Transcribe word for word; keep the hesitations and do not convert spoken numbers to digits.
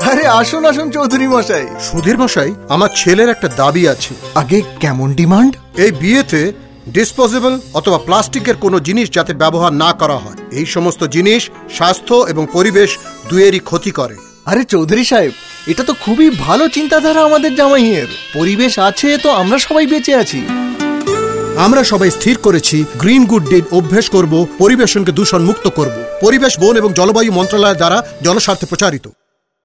আরে আসুন আসুন চৌধুরী মশাই। সুধীর মশাই, আমার ছেলের একটা দাবি আছে। আগে কেমন ডিমান্ড? এই বিয়েতে ডিসপোজেবল অথবা প্লাস্টিকের কোনো জিনিস যাতে ব্যবহার না করা হয়। এই সমস্ত জিনিস স্বাস্থ্য এবং পরিবেশ দুয়েরই ক্ষতি করে। আরে চৌধুরী সাহেব, এটা তো খুবই ভালো চিন্তাধারা আমাদের জামাইয়ের। পরিবেশ আছে তো আমরা সবাই বেঁচে আছি। আমরা সবাই স্থির করেছি গ্রিন গুড ডিড অভ্যেস করব, পরিবেশনকে দূষণ মুক্ত করব। পরিবেশ, বন এবং জলবায়ু মন্ত্রণালয় দ্বারা জনস্বার্থে প্রচারিত।